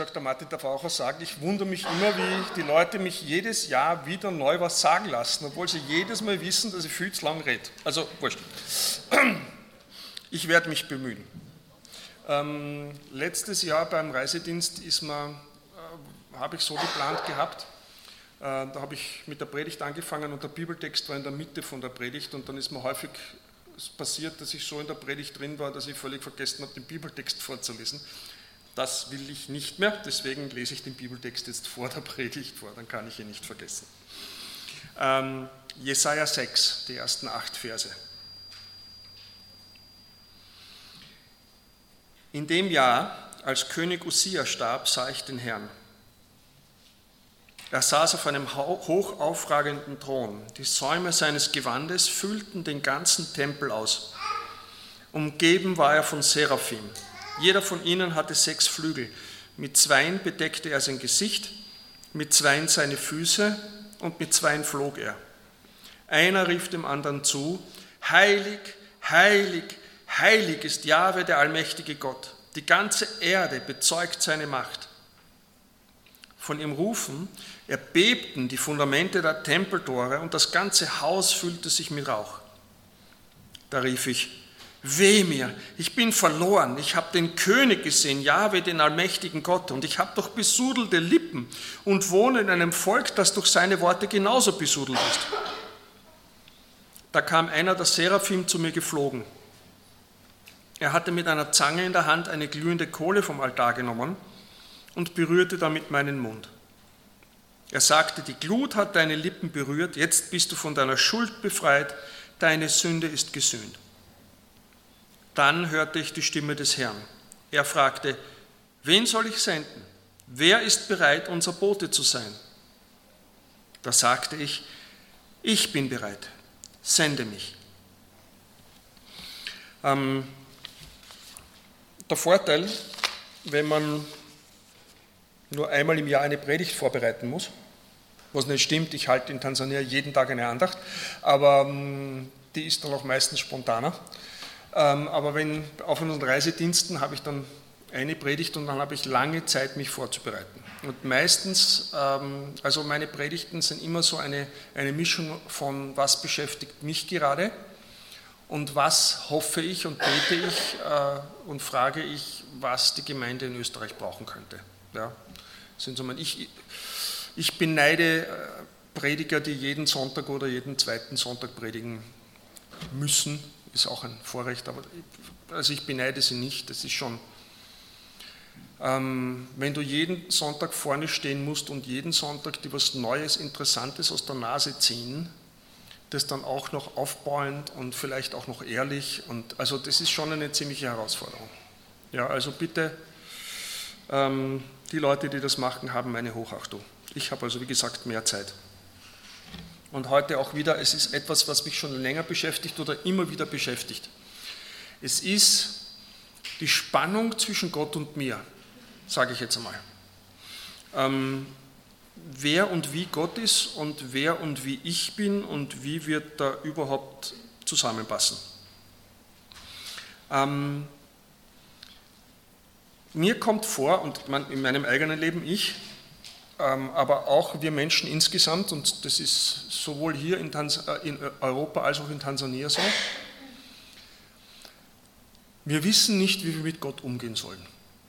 Der Martin darf auch sagen, ich wundere mich immer, wie die Leute mich jedes Jahr wieder neu was sagen lassen, obwohl sie jedes Mal wissen, dass ich viel zu lang rede. Also, wurscht. Ich werde mich bemühen. Letztes Jahr beim Reisedienst habe ich so geplant gehabt, da habe ich mit der Predigt angefangen und der Bibeltext war in der Mitte von der Predigt und dann ist mir häufig passiert, dass ich so in der Predigt drin war, dass ich völlig vergessen habe, den Bibeltext vorzulesen. Das will ich nicht mehr, deswegen lese ich den Bibeltext jetzt vor der Predigt vor, dann kann ich ihn nicht vergessen. Jesaja 6, die ersten 8 Verse. In dem Jahr, als König Usia starb, sah ich den Herrn. Er saß auf einem hoch aufragenden Thron. Die Säume seines Gewandes füllten den ganzen Tempel aus. Umgeben war er von Seraphim. Jeder von ihnen hatte 6 Flügel. Mit 2 bedeckte er sein Gesicht, mit 2 seine Füße und mit 2 flog er. Einer rief dem anderen zu: Heilig, heilig, heilig ist Jahwe, der allmächtige Gott. Die ganze Erde bezeugt seine Macht. Von ihm Rufen erbebten die Fundamente der Tempeltore und das ganze Haus füllte sich mit Rauch. Da rief ich: Weh mir, ich bin verloren, ich habe den König gesehen, Jahwe, den allmächtigen Gott, und ich habe doch besudelte Lippen und wohne in einem Volk, das durch seine Worte genauso besudelt ist. Da kam einer der Seraphim zu mir geflogen. Er hatte mit einer Zange in der Hand eine glühende Kohle vom Altar genommen und berührte damit meinen Mund. Er sagte: Die Glut hat deine Lippen berührt, jetzt bist du von deiner Schuld befreit, deine Sünde ist gesühnt. Dann hörte ich die Stimme des Herrn. Er fragte: Wen soll ich senden? Wer ist bereit, unser Bote zu sein? Da sagte ich: Ich bin bereit, sende mich. Der Vorteil, wenn man nur einmal im Jahr eine Predigt vorbereiten muss, was nicht stimmt, ich halte in Tansania jeden Tag eine Andacht, aber die ist dann auch meistens spontaner. Aber auf unseren Reisediensten habe ich dann eine Predigt und dann habe ich lange Zeit, mich vorzubereiten. Und meistens, also meine Predigten sind immer so eine Mischung von: Was beschäftigt mich gerade und was hoffe ich und bete ich und frage ich, was die Gemeinde in Österreich brauchen könnte. Ja, ich beneide Prediger, die jeden Sonntag oder jeden zweiten Sonntag predigen müssen. Ist auch ein Vorrecht, aber also ich beneide sie nicht. Das ist schon, wenn du jeden Sonntag vorne stehen musst und jeden Sonntag dir was Neues, Interessantes aus der Nase ziehen, das dann auch noch aufbauend und vielleicht auch noch ehrlich, und also das ist schon eine ziemliche Herausforderung. Ja, also bitte, die Leute, die das machen, haben meine Hochachtung. Ich habe also, wie gesagt, mehr Zeit. Und heute auch wieder, es ist etwas, was mich schon länger beschäftigt oder immer wieder beschäftigt. Es ist die Spannung zwischen Gott und mir, sage ich jetzt einmal. Wer und wie Gott ist und wer und wie ich bin und wie wir da überhaupt zusammenpassen. Mir kommt vor, und in meinem eigenen Leben aber auch wir Menschen insgesamt, und das ist sowohl hier in Europa als auch in Tansania so, wir wissen nicht, wie wir mit Gott umgehen sollen.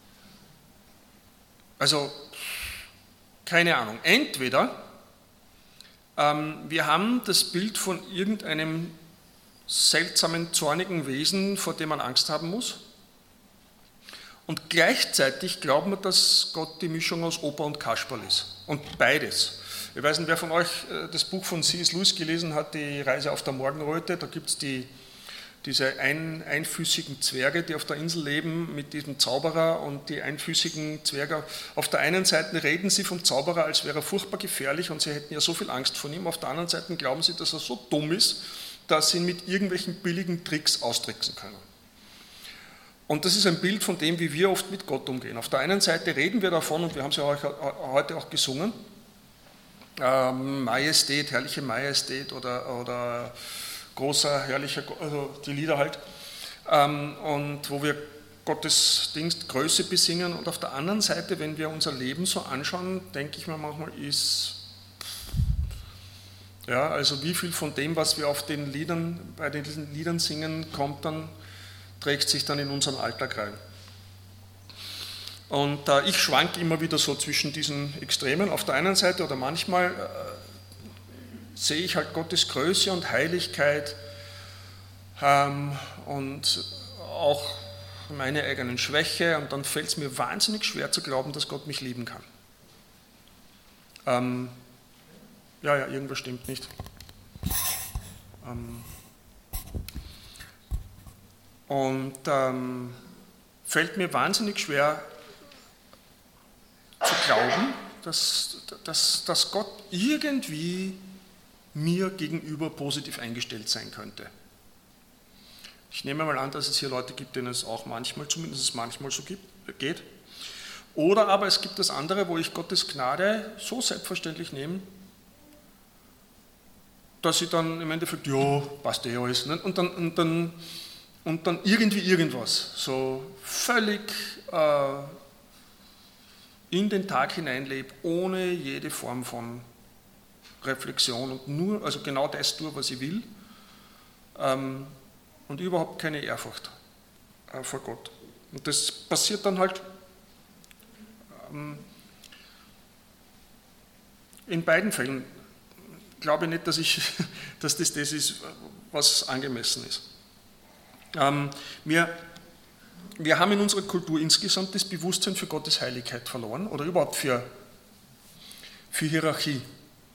Also, keine Ahnung, entweder wir haben das Bild von irgendeinem seltsamen, zornigen Wesen, vor dem man Angst haben muss, und gleichzeitig glauben wir, dass Gott die Mischung aus Opa und Kasperl ist. Und beides. Ich weiß nicht, wer von euch das Buch von C.S. Lewis gelesen hat, Die Reise auf der Morgenröte. Da gibt es diese einfüßigen Zwerge, die auf der Insel leben, mit diesem Zauberer, und die einfüßigen Zwerge. Auf der einen Seite reden sie vom Zauberer, als wäre er furchtbar gefährlich und sie hätten ja so viel Angst vor ihm. Auf der anderen Seite glauben sie, dass er so dumm ist, dass sie ihn mit irgendwelchen billigen Tricks austricksen können. Und das ist ein Bild von dem, wie wir oft mit Gott umgehen. Auf der einen Seite reden wir davon, und wir haben es ja heute auch gesungen, Majestät, herrliche Majestät oder großer, herrlicher, also die Lieder halt, und wo wir Gottes Größe besingen und auf der anderen Seite, wenn wir unser Leben so anschauen, denke ich mir manchmal, also wie viel von dem, was wir bei den Liedern singen, trägt sich dann in unseren Alltag rein. Und ich schwank immer wieder so zwischen diesen Extremen. Auf der einen Seite oder manchmal sehe ich halt Gottes Größe und Heiligkeit und auch meine eigenen Schwäche, und dann fällt es mir wahnsinnig schwer zu glauben, dass Gott mich lieben kann. Irgendwas stimmt nicht. Fällt mir wahnsinnig schwer zu glauben, dass Gott irgendwie mir gegenüber positiv eingestellt sein könnte. Ich nehme mal an, dass es hier Leute gibt, denen es auch zumindest manchmal so geht. Oder aber es gibt das andere, wo ich Gottes Gnade so selbstverständlich nehme, dass ich dann im Endeffekt, ja, passt eh alles. Ne? Und dann irgendwie irgendwas, so völlig in den Tag hineinlebe, ohne jede Form von Reflexion und also genau das tue, was ich will, und überhaupt keine Ehrfurcht vor Gott. Und das passiert dann halt in beiden Fällen. Glaube ich nicht, dass das ist, was angemessen ist. Wir haben in unserer Kultur insgesamt das Bewusstsein für Gottes Heiligkeit verloren oder überhaupt für Hierarchie.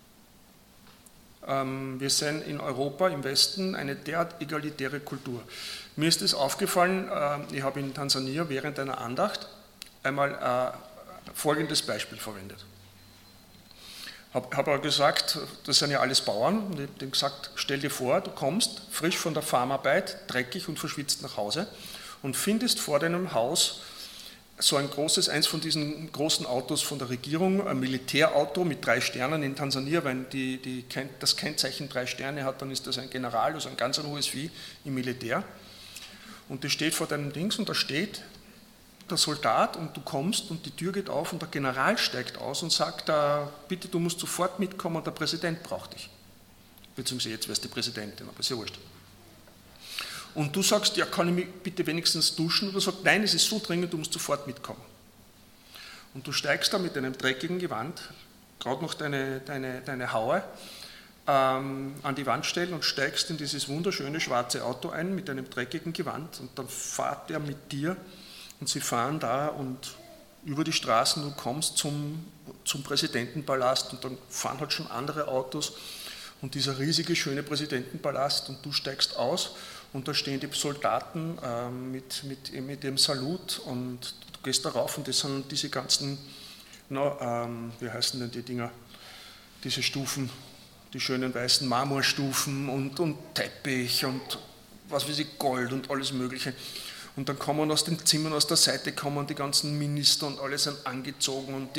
Wir sind in Europa, im Westen, eine derart egalitäre Kultur. Mir ist es aufgefallen, ich habe in Tansania während einer Andacht einmal folgendes Beispiel verwendet. Habe aber gesagt, das sind ja alles Bauern, und ich habe denen gesagt, stell dir vor, du kommst frisch von der Farmarbeit, dreckig und verschwitzt nach Hause und findest vor deinem Haus so eins von diesen großen Autos von der Regierung, ein Militärauto mit 3 Sternen in Tansania. Wenn das Kennzeichen 3 Sterne hat, dann ist das ein General, also ein ganz hohes Vieh im Militär. Und das steht vor deinem Dings und da steht der Soldat und du kommst und die Tür geht auf und der General steigt aus und sagt, bitte, du musst sofort mitkommen und der Präsident braucht dich. Beziehungsweise jetzt wärst du die Präsidentin, aber ist ja wurscht. Und du sagst, ja, kann ich mich bitte wenigstens duschen? Oder sagt, nein, es ist so dringend, du musst sofort mitkommen. Und du steigst da mit deinem dreckigen Gewand, gerade noch deine Haue, an die Wand stellen und steigst in dieses wunderschöne schwarze Auto ein mit deinem dreckigen Gewand und dann fährt er mit dir und sie fahren da und über die Straßen, du kommst zum Präsidentenpalast und dann fahren halt schon andere Autos und dieser riesige, schöne Präsidentenpalast und du steigst aus und da stehen die Soldaten mit dem Salut und du gehst da rauf und das sind diese ganzen, wie heißen denn die Dinger, diese Stufen, die schönen weißen Marmorstufen und Teppich und was weiß ich, Gold und alles Mögliche. Und dann kommen aus den Zimmern, aus der Seite kommen die ganzen Minister und alle sind angezogen und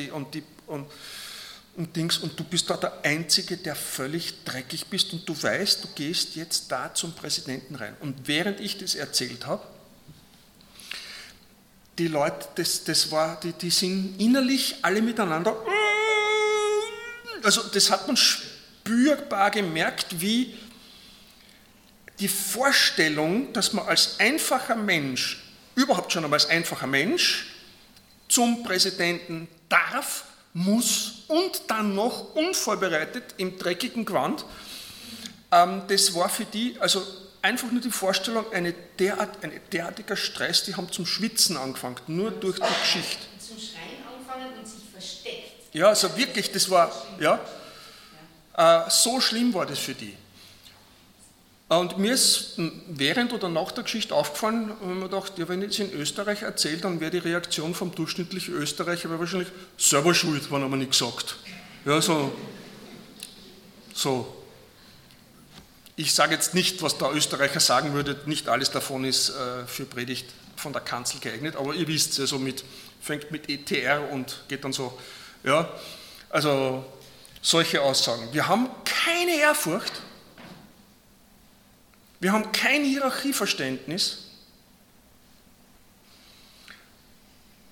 Dings und du bist da der Einzige, der völlig dreckig bist und du weißt, du gehst jetzt da zum Präsidenten rein. Und während ich das erzählt habe, die Leute, die sind innerlich alle miteinander, also das hat man spürbar gemerkt, wie die Vorstellung, dass man als einfacher Mensch, überhaupt schon einmal als einfacher Mensch, zum Präsidenten darf, muss und dann noch unvorbereitet im dreckigen Gewand, das war für die, also einfach nur die Vorstellung, ein derartiger Stress, die haben zum Schwitzen angefangen, nur durch die Geschichte. Zum Schreien angefangen und sich versteckt. Ja, also wirklich, das war, so schlimm war das für die. Und mir ist während oder nach der Geschichte aufgefallen, und ich mir gedacht, ja, wenn ich es in Österreich erzähle, dann wäre die Reaktion vom durchschnittlichen Österreicher wahrscheinlich selber schuld, wenn er mir nichts sagt. Ja, so. Ich sage jetzt nicht, was der Österreicher sagen würde, nicht alles davon ist für Predigt von der Kanzel geeignet, aber ihr wisst es, also fängt mit ETR und geht dann so, ja, also solche Aussagen. Wir haben keine Ehrfurcht. Wir haben kein Hierarchieverständnis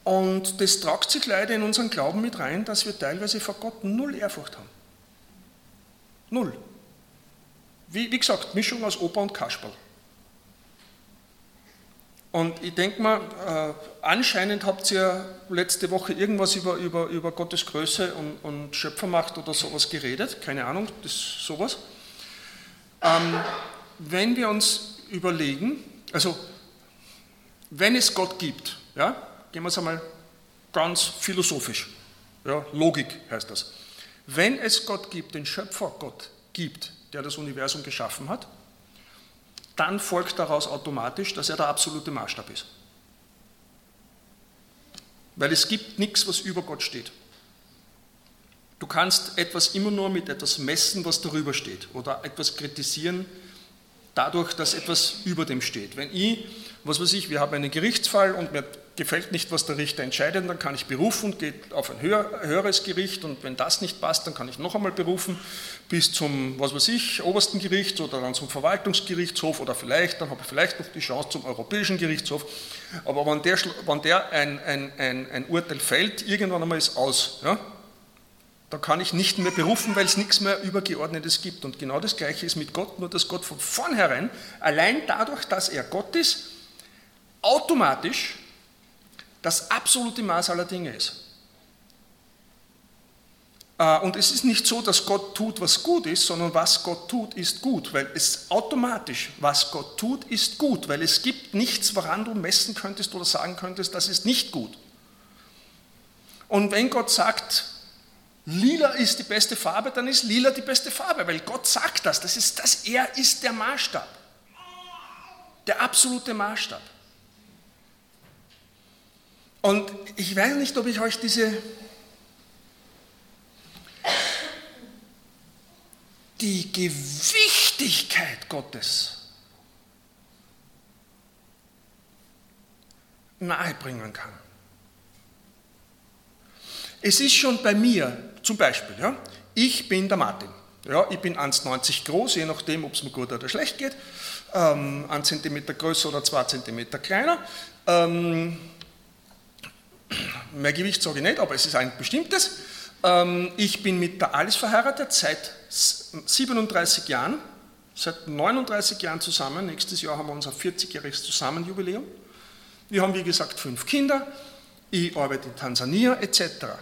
Und das tragt sich leider in unseren Glauben mit rein, dass wir teilweise vor Gott null Ehrfurcht haben. Null. Wie gesagt, Mischung aus Opa und Kasperl. Und ich denke mal, anscheinend habt ihr letzte Woche irgendwas über Gottes Größe und Schöpfermacht oder sowas geredet, keine Ahnung, das ist sowas. Wenn wir uns überlegen, also wenn es Gott gibt, ja, gehen wir es einmal ganz philosophisch, ja, Logik heißt das. Wenn es Gott gibt, den Schöpfer Gott gibt, der das Universum geschaffen hat, dann folgt daraus automatisch, dass er der absolute Maßstab ist. Weil es gibt nichts, was über Gott steht. Du kannst etwas immer nur mit etwas messen, was darüber steht, oder etwas kritisieren, dadurch, dass etwas über dem steht. Wenn wir haben einen Gerichtsfall und mir gefällt nicht, was der Richter entscheidet, dann kann ich berufen und gehe auf ein höheres Gericht, und wenn das nicht passt, dann kann ich noch einmal berufen bis zum, obersten Gericht oder dann zum Verwaltungsgerichtshof oder dann habe ich vielleicht noch die Chance zum Europäischen Gerichtshof. Aber wenn der ein Urteil fällt, irgendwann einmal ist aus. Ja? Da kann ich nicht mehr berufen, weil es nichts mehr Übergeordnetes gibt. Und genau das Gleiche ist mit Gott, nur dass Gott von vornherein, allein dadurch, dass er Gott ist, automatisch das absolute Maß aller Dinge ist. Und es ist nicht so, dass Gott tut, was gut ist, sondern was Gott tut, ist gut, weil es automatisch, was Gott tut, ist gut, weil es gibt nichts, woran du messen könntest oder sagen könntest, das ist nicht gut. Und wenn Gott sagt, lila ist die beste Farbe, dann ist lila die beste Farbe, weil Gott sagt das. Er ist der Maßstab. Der absolute Maßstab. Und ich weiß nicht, ob ich euch die Gewichtigkeit Gottes nahebringen kann. Es ist schon bei mir, zum Beispiel, ja, ich bin der Martin. Ja, ich bin 1,90 groß, je nachdem, ob es mir gut oder schlecht geht. 1 cm größer oder 2 cm kleiner. Mehr Gewicht sage ich nicht, aber es ist ein bestimmtes. Ich bin mit der Alice verheiratet seit 37 Jahren, seit 39 Jahren zusammen. Nächstes Jahr haben wir unser 40-jähriges Zusammenjubiläum. Wir haben, wie gesagt, 5 Kinder. Ich arbeite in Tansania etc.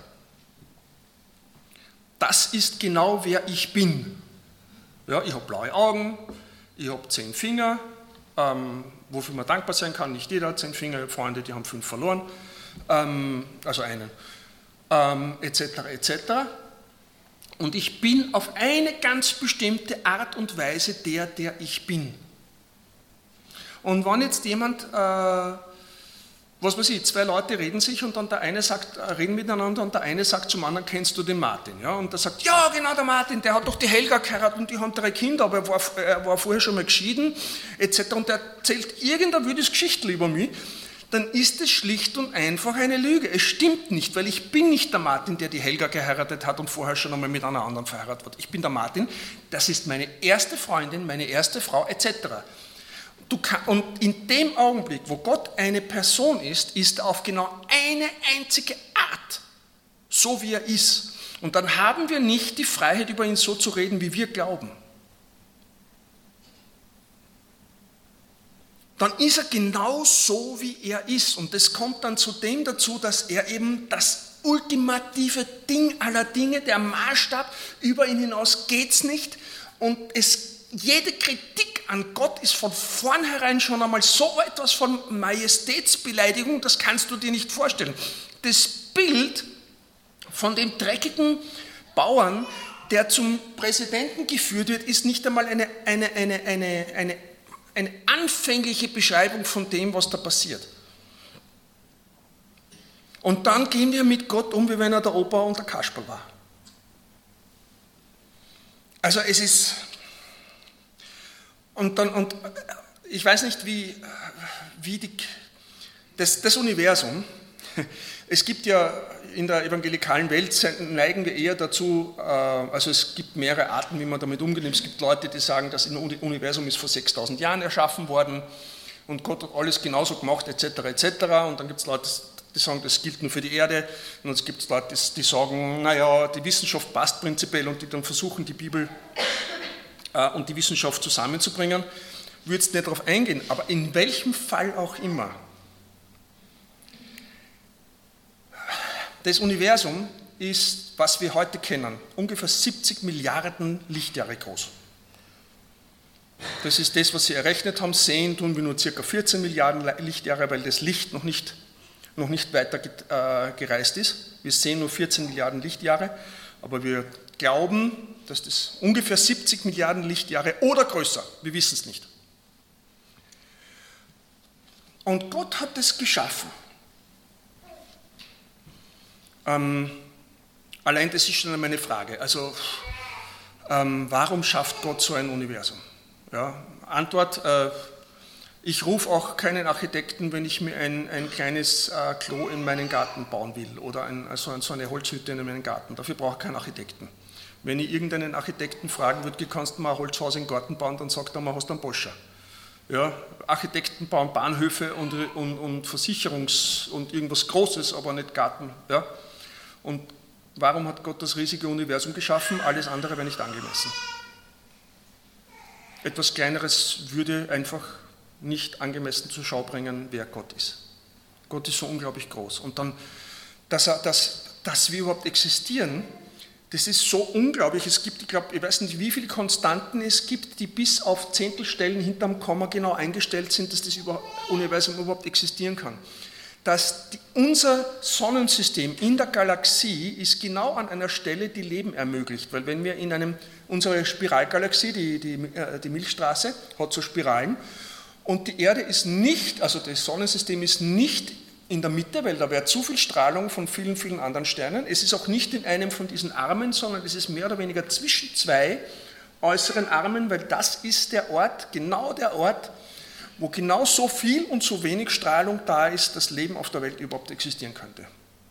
Das ist genau wer ich bin. Ja, ich habe blaue Augen, ich habe 10 Finger, wofür man dankbar sein kann. Nicht jeder hat 10 Finger, ich habe Freunde, die haben 5 verloren, also einen, etc. etc. Und ich bin auf eine ganz bestimmte Art und Weise der ich bin. Und wenn jetzt jemand, 2 Leute reden sich und dann reden miteinander und der eine sagt zum anderen, kennst du den Martin? Ja, und der sagt, ja genau, der Martin, der hat doch die Helga geheiratet und die haben 3 Kinder, aber er war vorher schon mal geschieden, etc. Und der erzählt irgendein wildes Geschichtel über mich, dann ist es schlicht und einfach eine Lüge. Es stimmt nicht, weil ich bin nicht der Martin, der die Helga geheiratet hat und vorher schon einmal mit einer anderen verheiratet wird. Ich bin der Martin, das ist meine erste Freundin, meine erste Frau, etc. Und in dem Augenblick, wo Gott eine Person ist, ist er auf genau eine einzige Art, so wie er ist. Und dann haben wir nicht die Freiheit, über ihn so zu reden, wie wir glauben. Dann ist er genau so, wie er ist. Und das kommt dann zu dem dazu, dass er eben das ultimative Ding aller Dinge, der Maßstab, über ihn hinaus geht's nicht. Und jede Kritik an Gott ist von vornherein schon einmal so etwas von Majestätsbeleidigung, das kannst du dir nicht vorstellen. Das Bild von dem dreckigen Bauern, der zum Präsidenten geführt wird, ist nicht einmal eine anfängliche Beschreibung von dem, was da passiert. Und dann gehen wir mit Gott um, wie wenn er der Opa und der Kasperl war. Also es ist... Und ich weiß nicht, wie das Universum, es gibt ja in der evangelikalen Welt, neigen wir eher dazu, also es gibt mehrere Arten, wie man damit umgeht. Es gibt Leute, die sagen, das Universum ist vor 6000 Jahren erschaffen worden und Gott hat alles genauso gemacht, etc., etc. Und dann gibt es Leute, die sagen, das gilt nur für die Erde. Und es gibt Leute, die sagen, naja, die Wissenschaft passt prinzipiell und die dann versuchen, die Bibel und die Wissenschaft zusammenzubringen. Ich würde jetzt nicht darauf eingehen, aber in welchem Fall auch immer. Das Universum ist, was wir heute kennen, ungefähr 70 Milliarden Lichtjahre groß. Das ist das, was sie errechnet haben. Sehen tun wir nur ca. 14 Milliarden Lichtjahre, weil das Licht noch nicht weiter gereist ist. Wir sehen nur 14 Milliarden Lichtjahre, aber wir glauben, dass das ungefähr 70 Milliarden Lichtjahre oder größer, wir wissen es nicht. Und Gott hat es geschaffen. Allein das ist schon einmal eine Frage. Also, warum schafft Gott so ein Universum? Ja, Antwort, ich rufe auch keinen Architekten, wenn ich mir ein kleines Klo in meinen Garten bauen will oder so eine Holzhütte in meinen Garten. Dafür brauche ich keinen Architekten. Wenn ich irgendeinen Architekten fragen würde, kannst du mal ein Holzhaus in den Garten bauen, dann sagt er mal, hast du einen Boscher. Ja, Architekten bauen Bahnhöfe und Versicherungs- und irgendwas Großes, aber nicht Garten. Ja? Und warum hat Gott das riesige Universum geschaffen? Alles andere wäre nicht angemessen. Etwas Kleineres würde einfach nicht angemessen zur Schau bringen, wer Gott ist. Gott ist so unglaublich groß. Und dann, dass wir überhaupt existieren, das ist so unglaublich. Es gibt, ich weiß nicht, wie viele Konstanten es gibt, die bis auf Zehntelstellen hinterm Komma genau eingestellt sind, dass das Universum überhaupt existieren kann. Unser Sonnensystem in der Galaxie ist genau an einer Stelle, die Leben ermöglicht. Weil wenn wir unsere Spiralgalaxie, die Milchstraße, hat so Spiralen, und die Erde ist nicht, also das Sonnensystem ist nicht in der Mitte, weil da wäre zu viel Strahlung von vielen, vielen anderen Sternen. Es ist auch nicht in einem von diesen Armen, sondern es ist mehr oder weniger zwischen zwei äußeren Armen, weil das ist der Ort, wo genau so viel und so wenig Strahlung da ist, dass Leben auf der Welt überhaupt existieren könnte.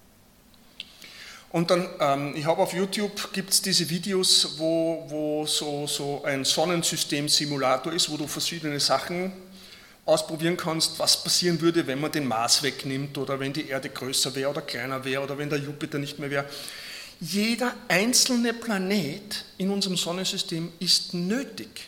Und dann, ich habe auf YouTube, gibt es diese Videos, wo so ein Sonnensystem-Simulator ist, wo du verschiedene Sachen ausprobieren kannst, was passieren würde, wenn man den Mars wegnimmt oder wenn die Erde größer wäre oder kleiner wäre oder wenn der Jupiter nicht mehr wäre. Jeder einzelne Planet in unserem Sonnensystem ist nötig.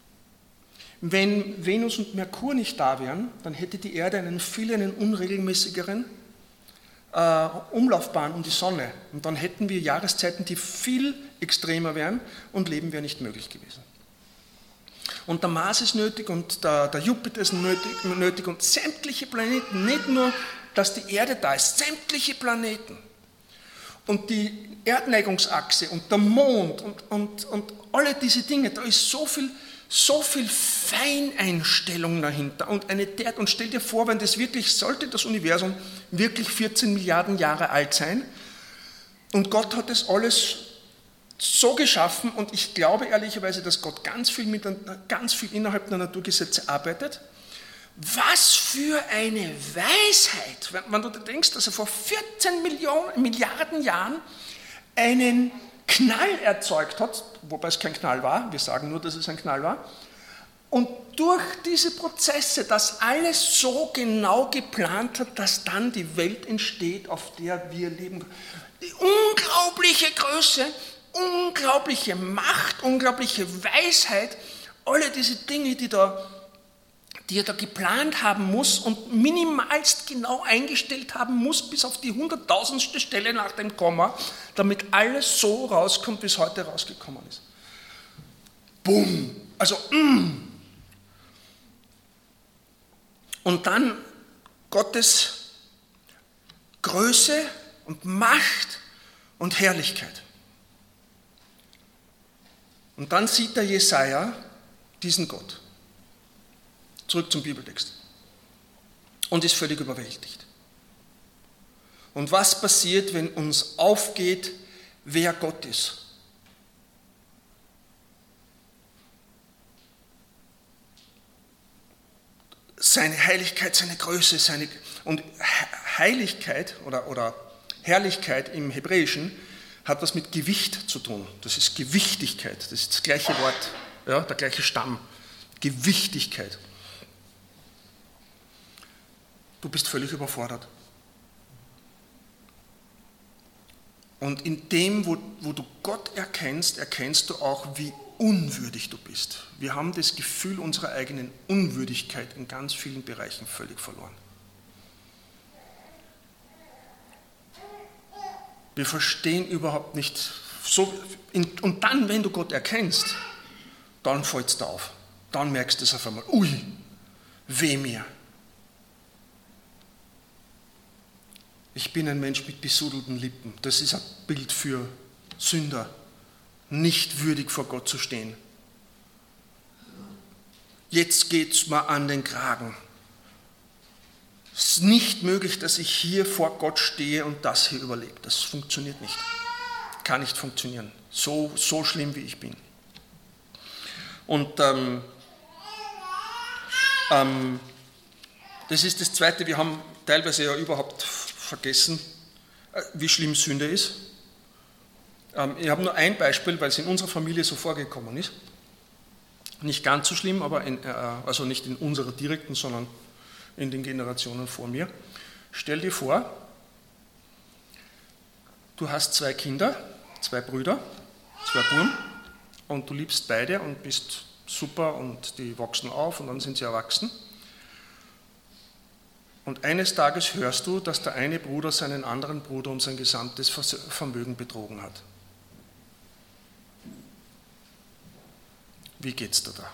Wenn Venus und Merkur nicht da wären, dann hätte die Erde einen unregelmäßigeren Umlaufbahn um die Sonne. Und dann hätten wir Jahreszeiten, die viel extremer wären und Leben wäre nicht möglich gewesen. Und der Mars ist nötig und der Jupiter ist nötig und sämtliche Planeten, nicht nur, dass die Erde da ist, sämtliche Planeten. Und die Erdneigungsachse und der Mond und alle diese Dinge, da ist so viel Feineinstellung dahinter und stell dir vor, wenn sollte das Universum wirklich 14 Milliarden Jahre alt sein und Gott hat das alles so geschaffen und ich glaube ehrlicherweise, dass Gott ganz viel innerhalb der Naturgesetze arbeitet. Was für eine Weisheit, wenn du dir denkst, dass er vor 14 Milliarden Jahren einen Knall erzeugt hat, wobei es kein Knall war, wir sagen nur, dass es ein Knall war, und durch diese Prozesse das alles so genau geplant hat, dass dann die Welt entsteht, auf der wir leben. Die unglaubliche Größe, unglaubliche Macht, unglaubliche Weisheit, alle diese Dinge, die er da geplant haben muss und minimalst genau eingestellt haben muss, bis auf die 100.000. Stelle nach dem Komma, damit alles so rauskommt, wie es heute rausgekommen ist. Bumm! Also, Und dann Gottes Größe und Macht und Herrlichkeit. Und dann sieht der Jesaja diesen Gott. Zurück zum Bibeltext. Und ist völlig überwältigt. Und was passiert, wenn uns aufgeht, wer Gott ist? Seine Heiligkeit, seine Größe, und Heiligkeit oder Herrlichkeit im Hebräischen hat was mit Gewicht zu tun. Das ist Gewichtigkeit, das ist das gleiche Wort, ja, der gleiche Stamm. Gewichtigkeit. Du bist völlig überfordert. Und in dem, wo du Gott erkennst, erkennst du auch, wie unwürdig du bist. Wir haben das Gefühl unserer eigenen Unwürdigkeit in ganz vielen Bereichen völlig verloren. Wir verstehen überhaupt nicht, und dann, wenn du Gott erkennst, dann fällt es dir auf. Dann merkst du es auf einmal, ui, weh mir. Ich bin ein Mensch mit besudelten Lippen. Das ist ein Bild für Sünder, nicht würdig vor Gott zu stehen. Jetzt geht es mir an den Kragen. Es ist nicht möglich, dass ich hier vor Gott stehe und das hier überlebe. Das funktioniert nicht. Kann nicht funktionieren. So schlimm, wie ich bin. Und das ist das Zweite. Wir haben teilweise ja überhaupt vergessen, wie schlimm Sünde ist. Ich habe nur ein Beispiel, weil es in unserer Familie so vorgekommen ist. Nicht ganz so schlimm, aber also nicht in unserer direkten, sondern in den Generationen vor mir. Stell dir vor, du hast 2 Kinder, 2 Brüder, 2 Buben und du liebst beide und bist super und die wachsen auf und dann sind sie erwachsen. Und eines Tages hörst du, dass der eine Bruder seinen anderen Bruder um sein gesamtes Vermögen betrogen hat. Wie geht's dir da?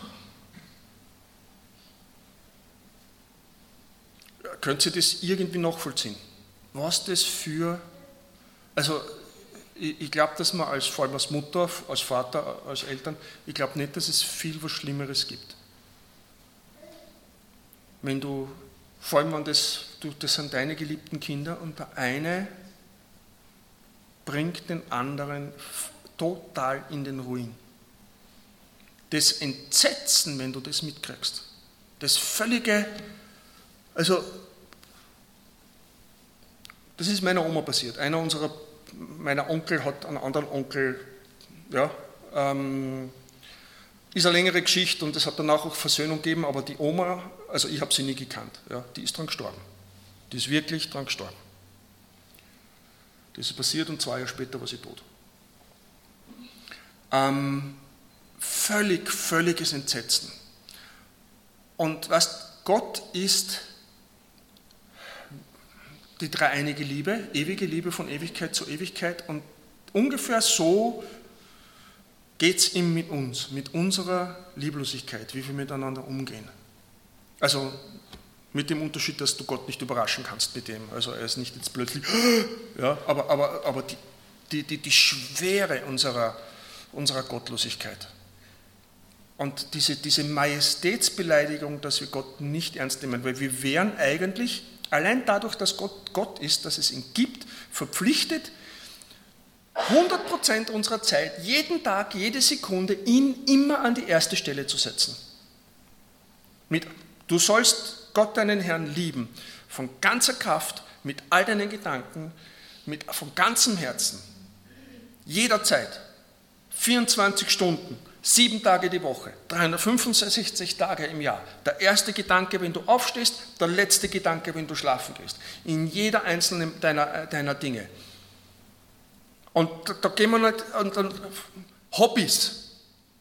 Könnt ihr das irgendwie nachvollziehen? Was das für... Also ich glaube, dass man vor allem als Mutter, als Vater, als Eltern, ich glaube nicht, dass es viel was Schlimmeres gibt. Wenn du... Vor allem, wenn das sind deine geliebten Kinder und der eine bringt den anderen total in den Ruin. Das Entsetzen, wenn du das mitkriegst, das völlige, also das ist meiner Oma passiert. Einer meiner Onkel hat einen anderen Onkel, ja, ist eine längere Geschichte und es hat danach auch Versöhnung gegeben, aber die Oma, also ich habe sie nie gekannt, ja, die ist dran gestorben. Die ist wirklich dran gestorben. Das ist passiert und 2 Jahre später war sie tot. Völliges Entsetzen. Und was Gott ist die dreieinige Liebe, ewige Liebe von Ewigkeit zu Ewigkeit und ungefähr so geht es ihm mit uns, mit unserer Lieblosigkeit, wie wir miteinander umgehen. Also mit dem Unterschied, dass du Gott nicht überraschen kannst mit dem. Also er ist nicht jetzt plötzlich, ja, aber die Schwere unserer Gottlosigkeit und diese Majestätsbeleidigung, dass wir Gott nicht ernst nehmen, weil wir wären eigentlich, allein dadurch, dass Gott ist, dass es ihn gibt, verpflichtet, 100% unserer Zeit, jeden Tag, jede Sekunde, ihn immer an die erste Stelle zu setzen. Du sollst Gott, deinen Herrn, lieben, von ganzer Kraft, mit all deinen Gedanken, von ganzem Herzen, jederzeit, 24 Stunden, 7 Tage die Woche, 365 Tage im Jahr. Der erste Gedanke, wenn du aufstehst, der letzte Gedanke, wenn du schlafen gehst. In jeder einzelnen deiner Dinge. Und da gehen wir nicht, und Hobbys.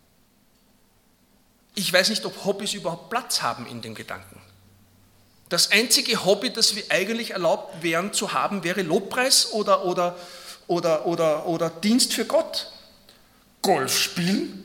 Ich weiß nicht, ob Hobbys überhaupt Platz haben in den Gedanken. Das einzige Hobby, das wir eigentlich erlaubt wären zu haben, wäre Lobpreis oder Dienst für Gott. Golf spielen.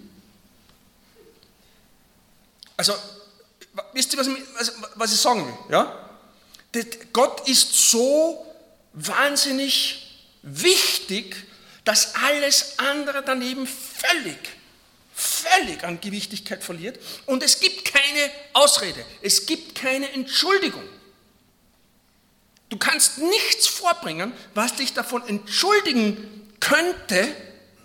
Also, wisst ihr, was ich sagen will? Ja? Gott ist so wahnsinnig wichtig, dass alles andere daneben völlig an Gewichtigkeit verliert und es gibt keine Ausrede, es gibt keine Entschuldigung. Du kannst nichts vorbringen, was dich davon entschuldigen könnte,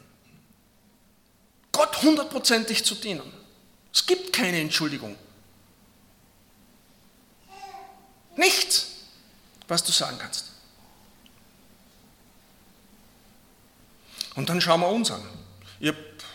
Gott 100%ig zu dienen. Es gibt keine Entschuldigung. Nichts, was du sagen kannst. Und dann schauen wir uns an. Ich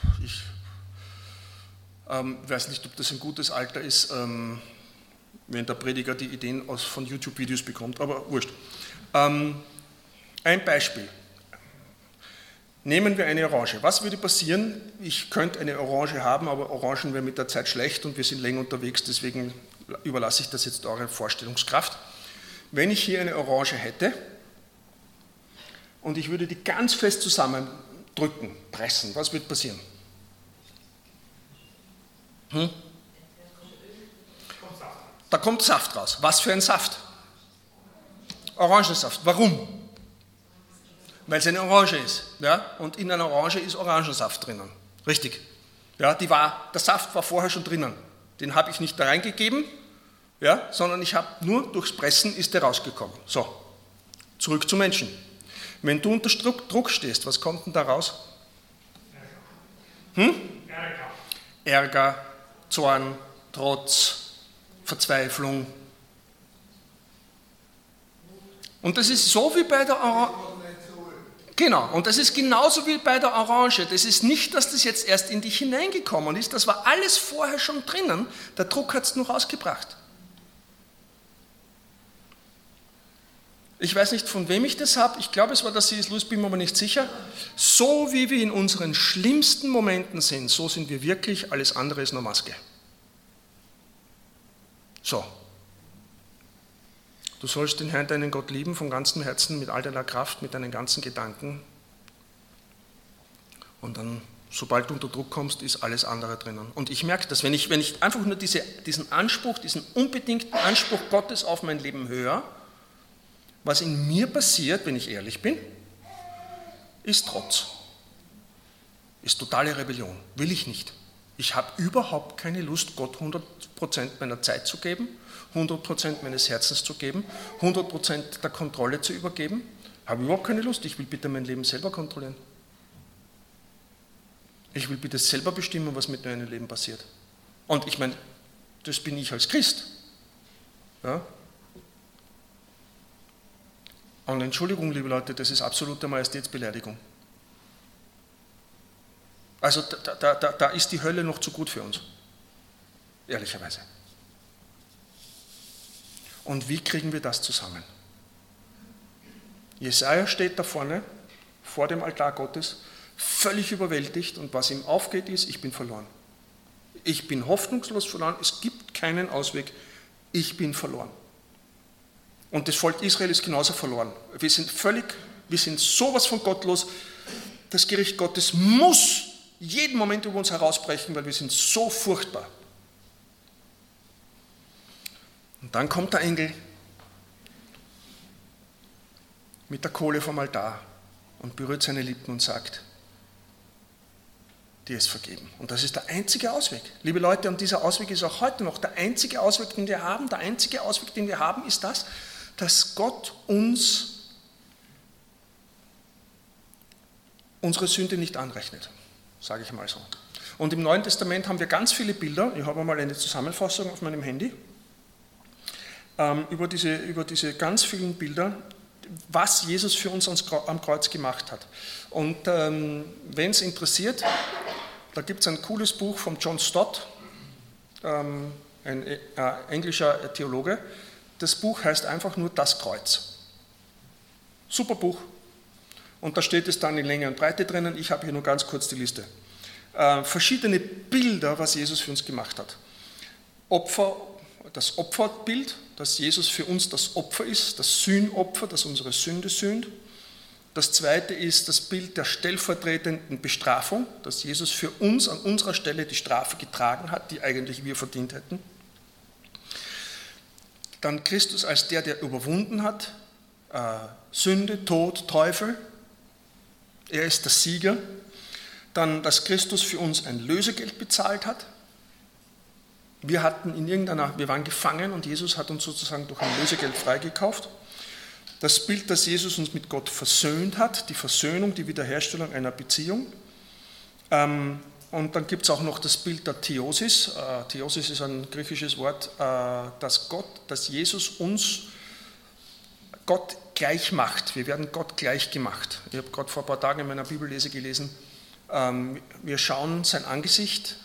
weiß nicht, ob das ein gutes Alter ist, wenn der Prediger die Ideen von YouTube-Videos bekommt, aber wurscht. Ein Beispiel. Nehmen wir eine Orange. Was würde passieren? Ich könnte eine Orange haben, aber Orangen wären mit der Zeit schlecht und wir sind länger unterwegs, deswegen überlasse ich das jetzt eurer Vorstellungskraft. Wenn ich hier eine Orange hätte und ich würde die ganz fest zusammendrücken, pressen, was würde passieren? Da kommt Saft raus. Was für ein Saft? Orangensaft. Warum? Weil es eine Orange ist. Ja? Und in einer Orange ist Orangensaft drinnen. Richtig. Ja, der Saft war vorher schon drinnen. Den habe ich nicht da reingegeben, ja, sondern ich habe nur durchs Pressen ist der rausgekommen. So, zurück zum Menschen. Wenn du unter Druck stehst, was kommt denn da raus? Ärger, Zorn, Trotz, Verzweiflung. Und das ist so wie bei der Orange. Genau, und das ist genauso wie bei der Orange. Das ist nicht, dass das jetzt erst in dich hineingekommen ist, das war alles vorher schon drinnen, der Druck hat es nur rausgebracht. Ich weiß nicht, von wem ich das habe, ich glaube, es war der C.S. Lewis, bin mir aber nicht sicher. So wie wir in unseren schlimmsten Momenten sind, so sind wir wirklich, alles andere ist nur Maske. So. Du sollst den Herrn, deinen Gott lieben, von ganzem Herzen, mit all deiner Kraft, mit deinen ganzen Gedanken. Und dann, sobald du unter Druck kommst, ist alles andere drinnen. Und ich merke das, wenn ich einfach nur diesen Anspruch, diesen unbedingten Anspruch Gottes auf mein Leben höre, was in mir passiert, wenn ich ehrlich bin, ist Trotz. Ist totale Rebellion. Will ich nicht. Ich habe überhaupt keine Lust, Gott 100% meiner Zeit zu geben, 100% meines Herzens zu geben, 100% der Kontrolle zu übergeben. Habe überhaupt keine Lust. Ich will bitte mein Leben selber kontrollieren. Ich will bitte selber bestimmen, was mit meinem Leben passiert. Und ich meine, das bin ich als Christ. Ja? Und Entschuldigung, liebe Leute, das ist absolute Majestätsbeleidigung. Also da ist die Hölle noch zu gut für uns. Ehrlicherweise. Und wie kriegen wir das zusammen? Jesaja steht da vorne, vor dem Altar Gottes, völlig überwältigt und was ihm aufgeht ist, ich bin verloren. Ich bin hoffnungslos verloren, es gibt keinen Ausweg, ich bin verloren. Und das Volk Israel ist genauso verloren. Wir sind sowas von gottlos, das Gericht Gottes muss jeden Moment über uns herausbrechen, weil wir sind so furchtbar. Und dann kommt der Engel mit der Kohle vom Altar und berührt seine Lippen und sagt, dir ist vergeben. Und das ist der einzige Ausweg. Liebe Leute, und dieser Ausweg ist auch heute noch der einzige Ausweg, den wir haben. Der einzige Ausweg, den wir haben, ist das, dass Gott uns unsere Sünde nicht anrechnet, sage ich mal so. Und im Neuen Testament haben wir ganz viele Bilder, ich habe einmal eine Zusammenfassung auf meinem Handy, über diese ganz vielen Bilder, was Jesus für uns am Kreuz gemacht hat. Und wenn es interessiert, da gibt es ein cooles Buch von John Stott, ein englischer Theologe. Das Buch heißt einfach nur Das Kreuz. Super Buch. Und da steht es dann in Länge und Breite drinnen. Ich habe hier nur ganz kurz die Liste. Verschiedene Bilder, was Jesus für uns gemacht hat. Das Opferbild, dass Jesus für uns das Opfer ist, das Sühnopfer, das unsere Sünde sühnt. Das zweite ist das Bild der stellvertretenden Bestrafung, dass Jesus für uns an unserer Stelle die Strafe getragen hat, die eigentlich wir verdient hätten. Dann Christus als der überwunden hat, Sünde, Tod, Teufel. Er ist der Sieger. Dann, dass Christus für uns ein Lösegeld bezahlt hat. Wir waren gefangen und Jesus hat uns sozusagen durch ein Lösegeld freigekauft. Das Bild, dass Jesus uns mit Gott versöhnt hat, die Versöhnung, die Wiederherstellung einer Beziehung. Und dann gibt es auch noch das Bild der Theosis. Theosis ist ein griechisches Wort, dass Jesus uns Gott gleich macht. Wir werden Gott gleich gemacht. Ich habe gerade vor ein paar Tagen in meiner Bibellese gelesen, wir schauen sein Angesicht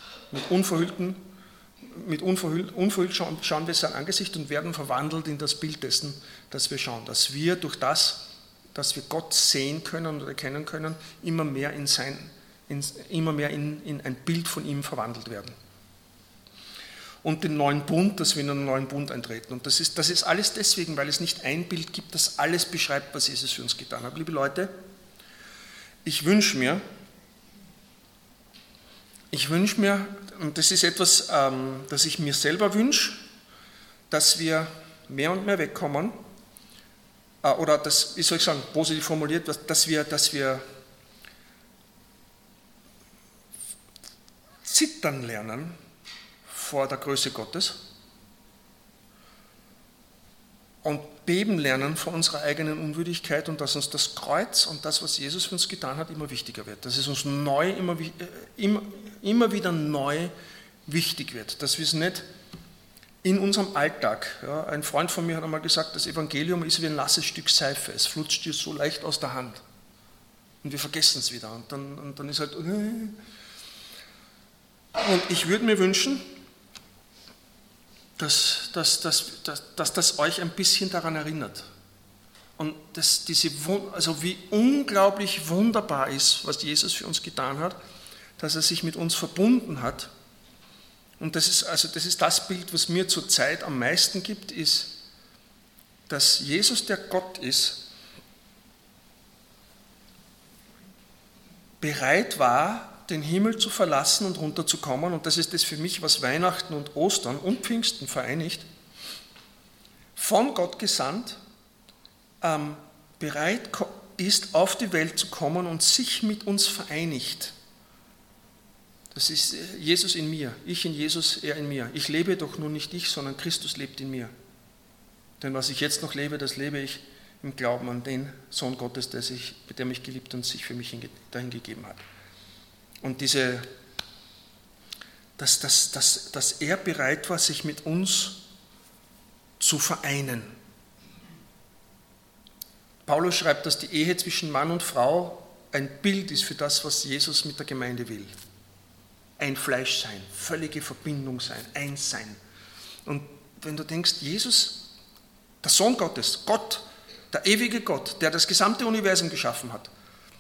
unverhüllt schauen wir sein Angesicht und werden verwandelt in das Bild dessen, das wir schauen. Dass wir durch das dass wir Gott sehen können oder erkennen können, immer mehr in ein Bild von ihm verwandelt werden. Und den neuen Bund, dass wir in einen neuen Bund eintreten. Und das ist alles deswegen, weil es nicht ein Bild gibt, das alles beschreibt, was Jesus für uns getan hat. Liebe Leute, ich wünsche mir, und das ist etwas, das ich mir selber wünsche, dass wir mehr und mehr wegkommen, oder das, wie soll ich sagen, positiv formuliert, dass wir zittern lernen vor der Größe Gottes und beben lernen vor unserer eigenen Unwürdigkeit und dass uns das Kreuz und das, was Jesus für uns getan hat, immer wichtiger wird. Dass es uns immer wieder neu wichtig wird. Dass wir es nicht in unserem Alltag, ja, ein Freund von mir hat einmal gesagt, das Evangelium ist wie ein nasses Stück Seife, es flutscht dir so leicht aus der Hand und wir vergessen es wieder und dann ist halt... Und ich würde mir wünschen, dass das euch ein bisschen daran erinnert. Und also wie unglaublich wunderbar ist, was Jesus für uns getan hat, dass er sich mit uns verbunden hat. Und das ist das Bild, was mir zurzeit am meisten gibt, ist, dass Jesus, der Gott ist, bereit war, den Himmel zu verlassen und runterzukommen, und das ist das für mich, was Weihnachten und Ostern und Pfingsten vereinigt, von Gott gesandt, bereit ist, auf die Welt zu kommen und sich mit uns vereinigt. Das ist Jesus in mir, ich in Jesus, er in mir. Ich lebe doch nun nicht ich, sondern Christus lebt in mir. Denn was ich jetzt noch lebe, das lebe ich im Glauben an den Sohn Gottes, der mich geliebt und sich für mich dahin gegeben hat. Und dass er bereit war, sich mit uns zu vereinen. Paulus schreibt, dass die Ehe zwischen Mann und Frau ein Bild ist für das, was Jesus mit der Gemeinde will. Ein Fleisch sein, völlige Verbindung sein, eins sein. Und wenn du denkst, Jesus, der Sohn Gottes, Gott, der ewige Gott, der das gesamte Universum geschaffen hat,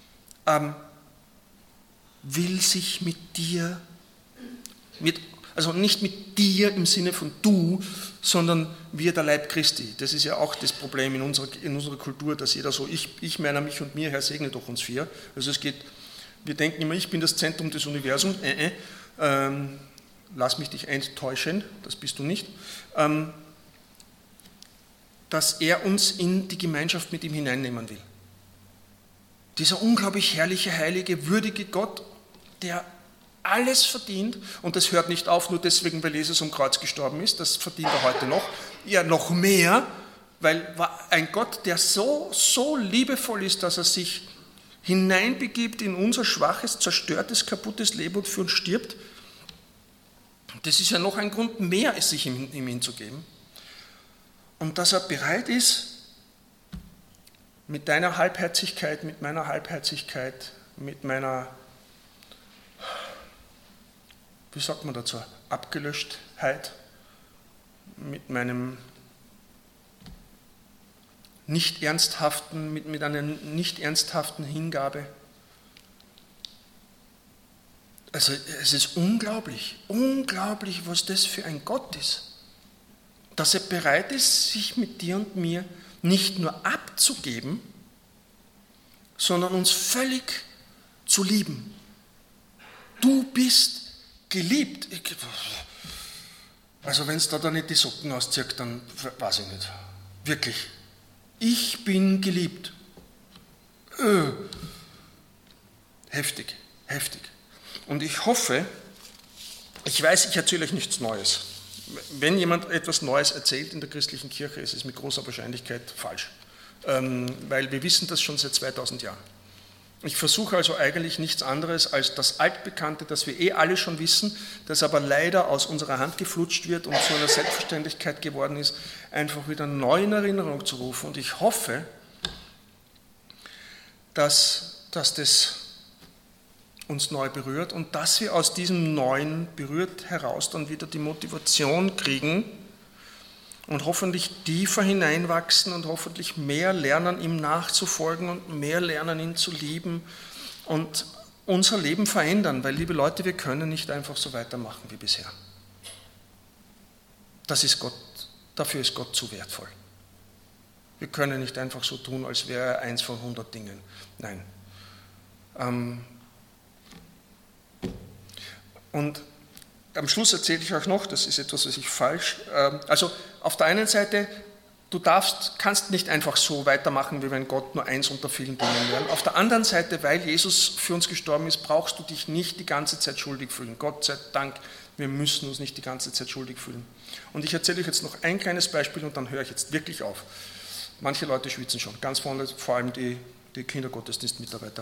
will sich mit dir, also nicht mit dir im Sinne von du, sondern wir der Leib Christi. Das ist ja auch das Problem in unserer Kultur, dass jeder so, ich meiner, mich und mir, Herr, segne doch uns vier. Also wir denken immer, ich bin das Zentrum des Universums, lass mich dich enttäuschen, das bist du nicht, dass er uns in die Gemeinschaft mit ihm hineinnehmen will. Dieser unglaublich herrliche, heilige, würdige Gott, der alles verdient, und das hört nicht auf, nur deswegen, weil Jesus am Kreuz gestorben ist, das verdient er heute noch, ja noch mehr, weil ein Gott, der so liebevoll ist, dass er sich hineinbegibt in unser schwaches, zerstörtes, kaputtes Leben und für uns stirbt, das ist ja noch ein Grund mehr, es sich ihm hinzugeben. Und dass er bereit ist, mit deiner Halbherzigkeit, mit meiner Halbherzigkeit, mit meiner, wie sagt man dazu, Abgelöschtheit, mit meinem nicht ernsthaften, mit einer nicht ernsthaften Hingabe. Also es ist unglaublich, was das für ein Gott ist. Dass er bereit ist, sich mit dir und mir nicht nur abzugeben, sondern uns völlig zu lieben. Du bist geliebt. Also wenn es da nicht die Socken auszieht, dann weiß ich nicht. Wirklich. Ich bin geliebt. Heftig. Und ich hoffe, ich weiß, ich erzähle euch nichts Neues. Wenn jemand etwas Neues erzählt in der christlichen Kirche, ist es mit großer Wahrscheinlichkeit falsch. Weil wir wissen das schon seit 2000 Jahren. Ich versuche also eigentlich nichts anderes als das Altbekannte, das wir alle schon wissen, das aber leider aus unserer Hand geflutscht wird und zu einer Selbstverständlichkeit geworden ist, einfach wieder neu in Erinnerung zu rufen. Und ich hoffe, dass das uns neu berührt und dass wir aus diesem Neuen berührt heraus dann wieder die Motivation kriegen, und hoffentlich tiefer hineinwachsen und hoffentlich mehr lernen, ihm nachzufolgen und mehr lernen, ihn zu lieben und unser Leben verändern, weil, liebe Leute, wir können nicht einfach so weitermachen wie bisher. Dafür ist Gott zu wertvoll. Wir können nicht einfach so tun, als wäre er eins von 100 Dingen. Nein. Und am Schluss erzähle ich euch noch, das ist etwas, was ich falsch, also auf der einen Seite, du kannst nicht einfach so weitermachen, wie wenn Gott nur eins unter vielen Dingen wäre. Auf der anderen Seite, weil Jesus für uns gestorben ist, brauchst du dich nicht die ganze Zeit schuldig fühlen. Gott sei Dank, wir müssen uns nicht die ganze Zeit schuldig fühlen. Und ich erzähle euch jetzt noch ein kleines Beispiel und dann höre ich jetzt wirklich auf. Manche Leute schwitzen schon, ganz vorne, vor allem die Kindergottesdienstmitarbeiter.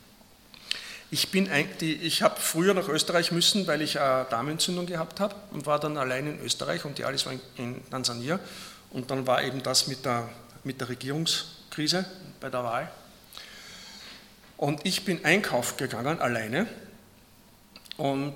Ich habe früher nach Österreich müssen, weil ich eine Darmentzündung gehabt habe und war dann allein in Österreich und die Alice war in Tansania. Und dann war eben das mit der Regierungskrise bei der Wahl. Und ich bin einkaufen gegangen, alleine. Und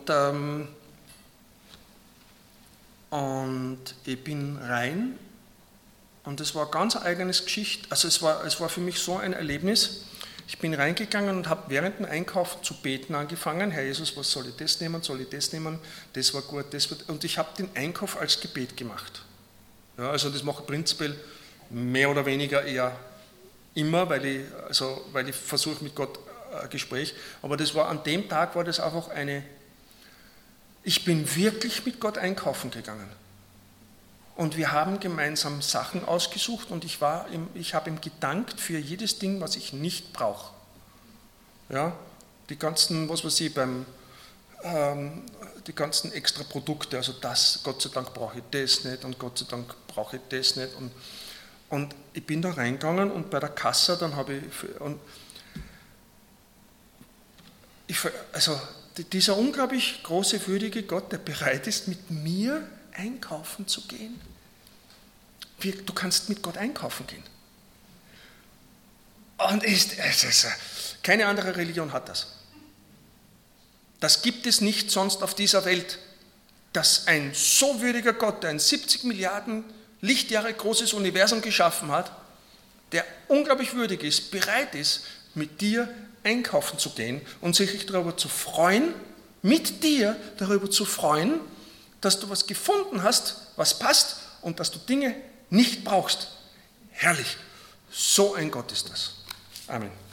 ich bin rein und es war eine ganz eigene Geschichte. Also es war für mich so ein Erlebnis. Ich bin reingegangen und habe während dem Einkauf zu beten angefangen. Herr Jesus, was soll ich das nehmen? Soll ich das nehmen? Das war gut, das war... Und ich habe den Einkauf als Gebet gemacht. Ja, also das mache ich prinzipiell mehr oder weniger eher immer, weil ich versuche mit Gott ein Gespräch. Aber an dem Tag war das einfach ich bin wirklich mit Gott einkaufen gegangen. Und wir haben gemeinsam Sachen ausgesucht und ich habe ihm gedankt für jedes Ding, was ich nicht brauche. Ja, die ganzen, was weiß ich, die ganzen extra Produkte, also das, Gott sei Dank brauche ich das nicht und Gott sei Dank brauche ich das nicht. Und ich bin da reingegangen und bei der Kasse, dann habe dieser unglaublich große, würdige Gott, der bereit ist, mit mir einkaufen zu gehen. Du kannst mit Gott einkaufen gehen. Und keine andere Religion hat das. Das gibt es nicht sonst auf dieser Welt, dass ein so würdiger Gott, der ein 70 Milliarden Lichtjahre großes Universum geschaffen hat, der unglaublich würdig ist, bereit ist, mit dir einkaufen zu gehen und sich darüber zu freuen, mit dir darüber zu freuen, dass du was gefunden hast, was passt und dass du Dinge nicht brauchst. Herrlich. So ein Gott ist das. Amen.